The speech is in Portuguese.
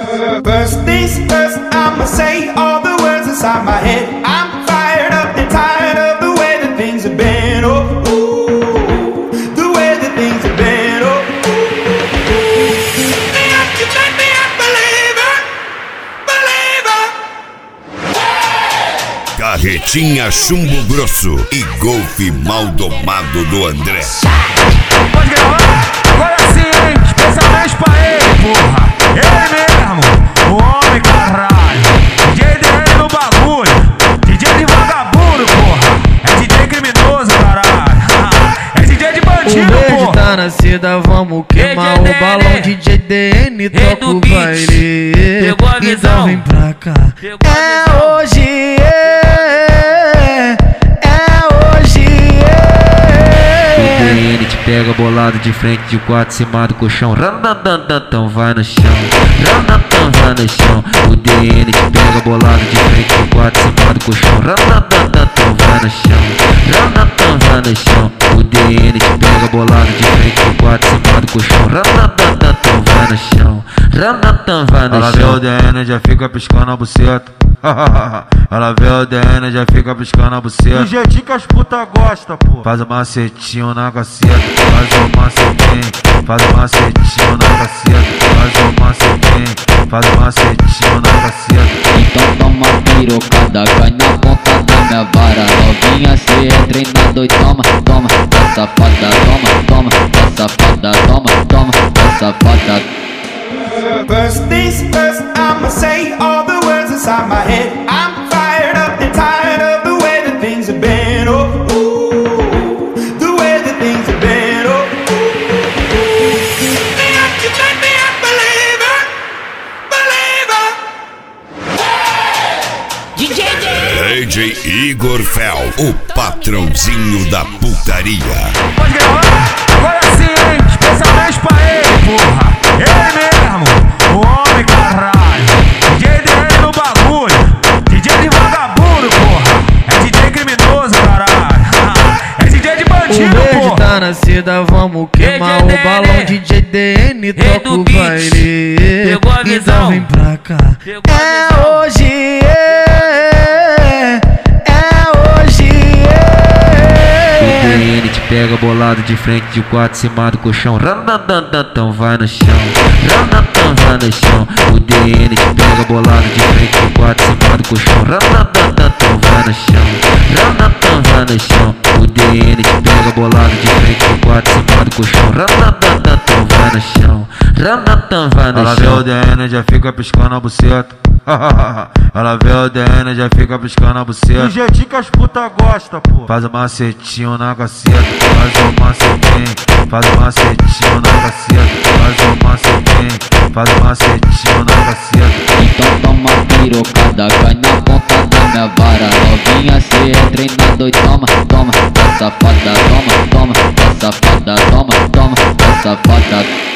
First things first, I'ma say all the words inside my head. I'm fired up and tired of the way that things have been. Oh, ooh, the way that things have been. Oh, ooh. You make me a believer, believer. Carretinha Chumbo Grosso e golfe mal domado do André. Pode gravar? Agora sim, hein? Especialmente pra ele, porra. Ele mesmo, o homem, caralho. DJ DN no bagulho. DJ de vagabundo, porra. É DJ criminoso, caralho. É DJ de bandido, porra. O verde tá na seda, vamos queimar o balão. DJ DN toca o baile. Então vem pra cá. É hoje, DN te pega bolado de frente de quatro, cima do colchão. Randandandan, vai no chão. Randandan, vai no chão. O DN te pega bolado de frente de quatro, cima do colchão. Randandandan, vai no chão. Randandan, vai no chão. O DN te pega bolado de frente de quatro, cima do colchão. Randandandan, vai no chão. Randandan, vai no chão. Ela vê o DN já fica piscando a buceta. Ela vê o DN já fica piscando a buceta. Do jeitinho que as puta gosta, pô. Faz o macetinho na caceta. Faz o macetinho. Faz o macetinho na caceta. Faz o macetinho. Faz o macetinho na caceta. Então toma pirocada, cai na ponta da minha vara. Novinha, cê é treinado e toma, toma, tá safada, toma, toma, tá safada, toma, toma, tá safada. First things first, I'ma say all the words inside my head. I'm fired up and tired of the way that things have been. Oh, ooh, the way that things have been. Oh, ooh. You make me a believer, believer. DJ Igor Fel, o patrãozinho da putaria. Pode gravar? Agora sim, hein? Especialmente pra ele, porra. Ele mesmo, o homem, caralho. DJ DN no bagulho. DJ de vagabundo, porra. É DJ criminoso, caralho. É DJ de bandido, porra. O verde tá na seda, vamos queimar o balão. DJ DN toca o baile. Então vem pra cá. É hoje, DN te pega bolado de frente de quatro, cima do colchão. Randandandan, vai no chão. Randandan, vai no chão. O DN te pega bolado de frente de quatro, cima do colchão. Randandandan, vai no chão. Randandan, vai no chão. O DN te pega bolado de frente de quatro, cima do colchão. Randandandan, vai no chão. Randandan, vai no chão. Ela vê o DN já fica piscando a buceta. Ela vê o DN já fica piscando a buceta. Do jeitinho que as puta gosta, pô. Faz o macetinho na caceta. Faz o macetinho. Faz o macetinho na caceta. Faz o macetinho. Faz o macetinho na caceta. Então toma pirocada, cai na ponta da minha vara. Novinha, cê é treinado e toma, toma, tá safada, toma, toma, tá safada, toma, toma, tá safada.